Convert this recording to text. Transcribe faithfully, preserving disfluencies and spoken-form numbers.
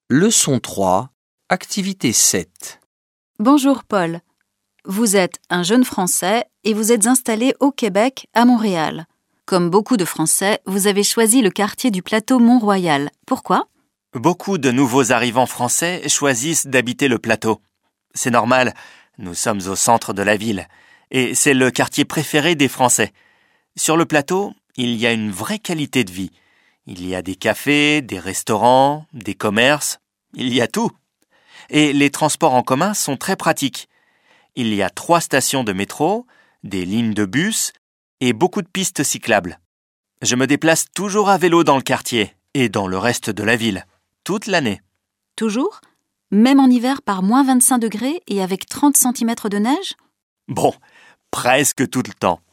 Leçon trois, activité sept. Bonjour Paul. Vous êtes un jeune Français et vous êtes installé au Québec, à Montréal. Comme beaucoup de Français, vous avez choisi le quartier du plateau Mont-Royal. Pourquoi ? Beaucoup de nouveaux arrivants français choisissent d'habiter le plateau. C'est normal, nous sommes au centre de la ville et c'est le quartier préféré des Français. Sur le plateau, il y a une vraie qualité de vie. Il y a des cafés, des restaurants, des commerces, il y a tout. Et les transports en commun sont très pratiques. Il y a trois stations de métro, des lignes de bus et beaucoup de pistes cyclables. Je me déplace toujours à vélo dans le quartier et dans le reste de la ville, toute l'année. Toujours ? Même en hiver par moins vingt-cinq degrés et avec trente centimètres de neige ? Bon, presque tout le temps.